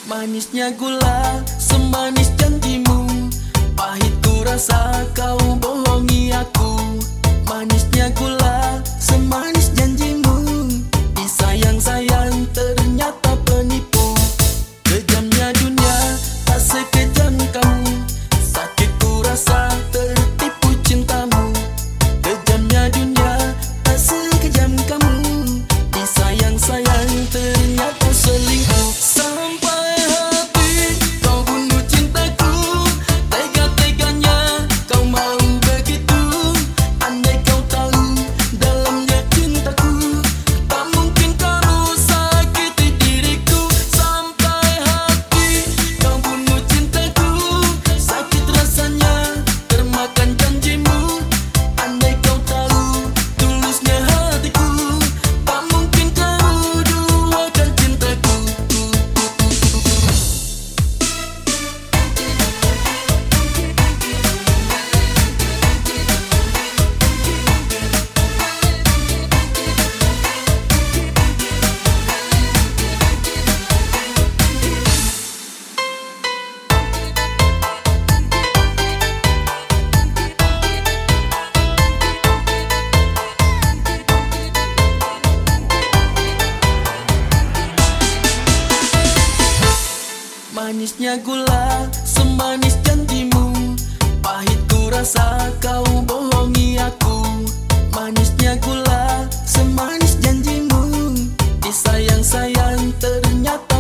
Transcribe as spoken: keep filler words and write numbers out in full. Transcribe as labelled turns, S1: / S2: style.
S1: Manisnya gula, semanis janjimu. Pahit ku rasa kau bohongi aku. Manisnya gula, semanis janjimu. Disayang-sayang ternyata penipu. Kejamnya dunia, tak sekejam kamu. Sakit ku rasa tertipu cintamu. Kejamnya dunia, tak sekejam kamu. Disayang-sayang ternyata selingkuh. Sampai hati kau bunuh cintaku. Tega-teganya kau mau begitu. Andai kau tahu dalamnya cintaku, tak mungkin kau sakiti diriku. Sampai hati kau bunuh cintaku. Sakit rasanya termakan janjimu. Andai kau tahu tulusnya hatiku, tak mungkin kau duakan cintaku. Manisnya gula, semanis janjimu. Pahit ku rasa kau bohongi aku. Manisnya gula, semanis janjimu. Disayang-sayang ternyata